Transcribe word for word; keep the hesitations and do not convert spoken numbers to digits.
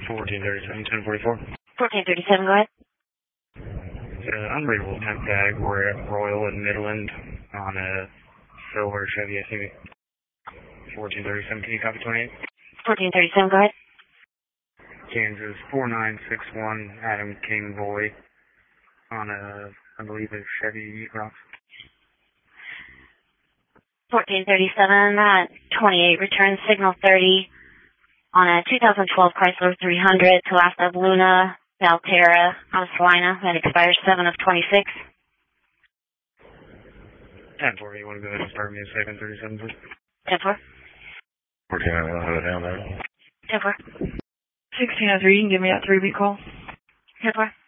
fourteen thirty-seven, ten forty-four. fourteen thirty-seven, go ahead. Uh, unbreakable temp tag. We're at Royal in Midland on a silver Chevy S U V. fourteen thirty-seven, can you copy twenty-eight? fourteen thirty-seven, go ahead. Kansas four nine six one, Adam King Boy on a, I believe, a Chevy Cross. fourteen thirty-seven, uh, twenty-eight, return signal thirty on a two thousand twelve Chrysler three hundred to last of Luna, Valterra, out of Salina, that expires seven of twenty-six. ten four, you want to go ahead and start me a second thirty-seven, please? ten four. fourteen, I don't have it down there. ten four. sixteen oh three, you can give me that three-week call. ten four.